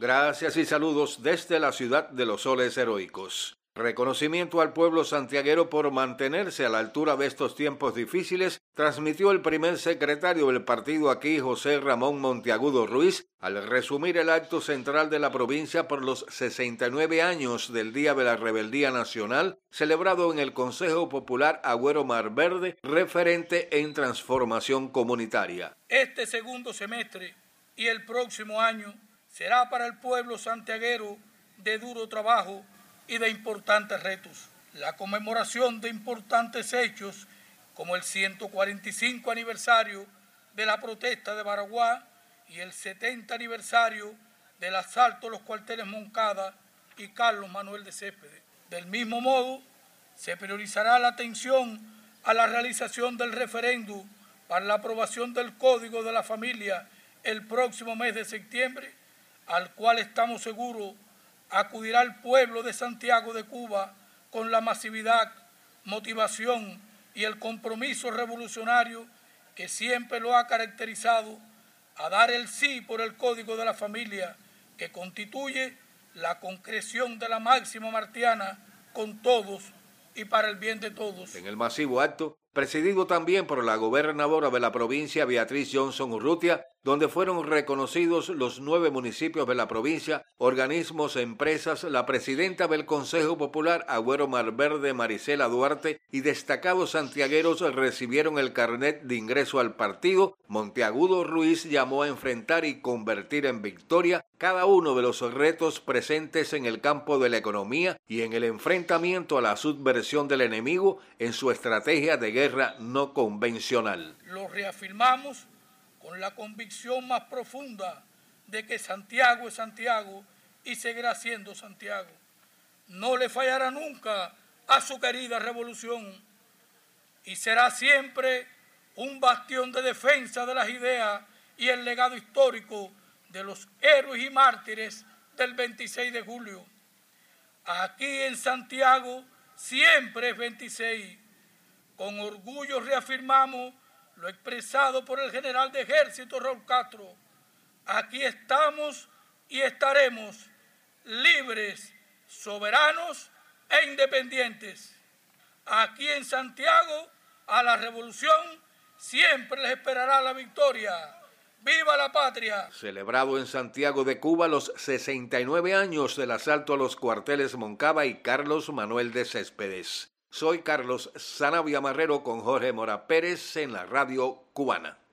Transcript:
Gracias y saludos desde la ciudad de los soles heroicos. Reconocimiento al pueblo santiaguero por mantenerse a la altura de estos tiempos difíciles, transmitió el primer secretario del partido aquí, José Ramón Monteagudo Ruiz, al resumir el acto central de la provincia por los 69 años del Día de la Rebeldía Nacional, celebrado en el Consejo Popular Agüero Mar Verde, referente en transformación comunitaria. Este segundo semestre y el próximo año será para el pueblo santiaguero de duro trabajo y de importantes retos. La conmemoración de importantes hechos como el 145 aniversario de la protesta de Baraguá y el 70 aniversario del asalto a los cuarteles Moncada y Carlos Manuel de Céspedes. Del mismo modo, se priorizará la atención a la realización del referéndum para la aprobación del Código de la Familia el próximo mes de septiembre, al cual estamos seguros acudirá el pueblo de Santiago de Cuba con la masividad, motivación y el compromiso revolucionario que siempre lo ha caracterizado, a dar el sí por el Código de la Familia, que constituye la concreción de la máxima martiana con todos y para el bien de todos. En el masivo acto, presidido también por la gobernadora de la provincia, Beatriz Johnson Urrutia, donde fueron reconocidos los 9 municipios de la provincia, organismos, empresas, la presidenta del Consejo Popular Agüero Mar Verde, Marisela Duarte, y destacados santiagueros recibieron el carnet de ingreso al partido. Monteagudo Ruiz llamó a enfrentar y convertir en victoria cada uno de los retos presentes en el campo de la economía y en el enfrentamiento a la subversión del enemigo en su estrategia de guerra no convencional. Lo reafirmamos con la convicción más profunda de que Santiago es Santiago y seguirá siendo Santiago. No le fallará nunca a su querida revolución y será siempre un bastión de defensa de las ideas y el legado histórico de los héroes y mártires del 26 de julio. Aquí en Santiago siempre es 26. Con orgullo reafirmamos lo expresado por el general de ejército Raúl Castro. Aquí estamos y estaremos libres, soberanos e independientes. Aquí en Santiago, a la revolución siempre les esperará la victoria. ¡Viva la patria! Celebrado en Santiago de Cuba los 69 años del asalto a los cuarteles Moncada y Carlos Manuel de Céspedes. Soy Carlos Sanabria Marrero con Jorge Mora Pérez en la Radio Cubana.